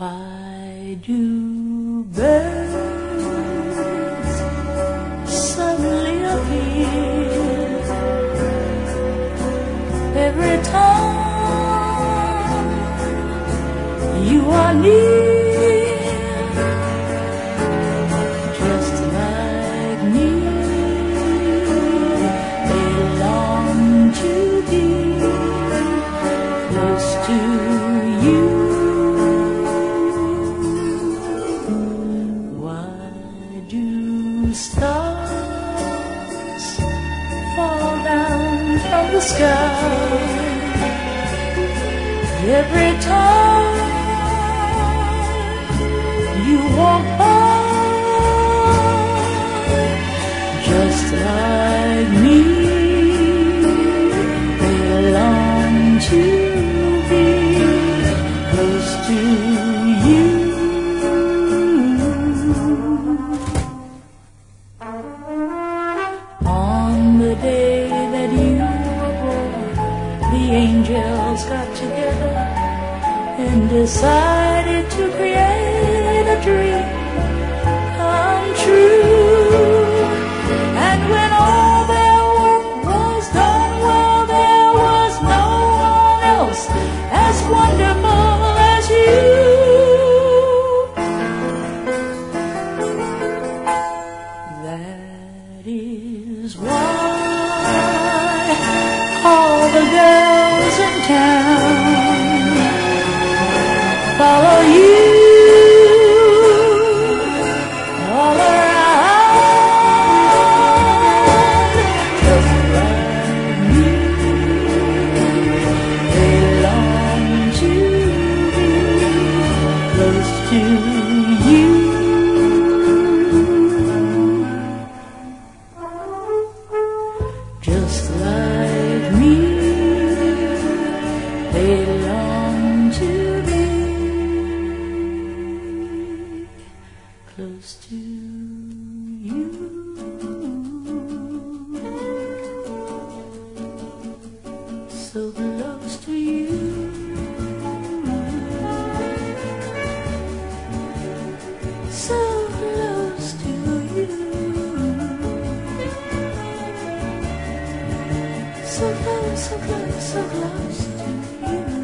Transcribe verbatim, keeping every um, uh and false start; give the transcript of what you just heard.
Why do birds suddenly appear every time you are near? Just like me, they long to be close to you. Stars fall down from the sky every time you walk by, just like me. They long to be close to you. The day that you were born, the angels got together and decided to create a dream come true. And when all their work was done, well, there was no one else as wonderful as you. That is why all the girls in town follow you all around, just like me. They long to be close to you. Just like me, they long to be close to you. So close to you. So close to you. So close, so close, so close to you.